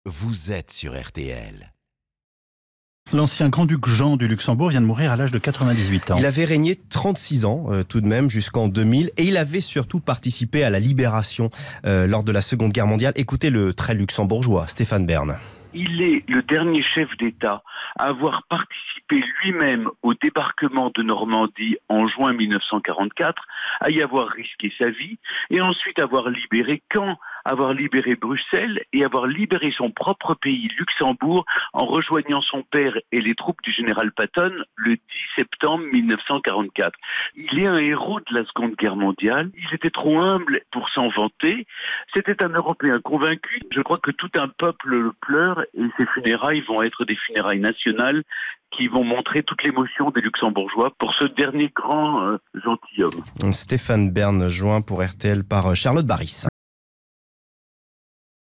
vous êtes sur RTL. L'ancien grand-duc Jean du Luxembourg vient de mourir à l'âge de 98 ans. Il avait régné 36 ans tout de même jusqu'en 2000 et il avait surtout participé à la libération lors de la Seconde Guerre mondiale. Écoutez le très luxembourgeois Stéphane Bern. Il est le dernier chef d'État à avoir participé lui-même au débarquement de Normandie en juin 1944, à y avoir risqué sa vie et ensuite avoir libéré Caen, avoir libéré Bruxelles et avoir libéré son propre pays, Luxembourg, en rejoignant son père et les troupes du général Patton le 10 septembre 1944. Il est un héros de la Seconde Guerre mondiale. Il était trop humble pour s'en vanter. C'était un Européen convaincu. Je crois que tout un peuple le pleure et ses funérailles vont être des funérailles nationales qui vont montrer toute l'émotion des Luxembourgeois pour ce dernier grand gentilhomme. Stéphane Bern joint pour RTL par Charlotte Baris.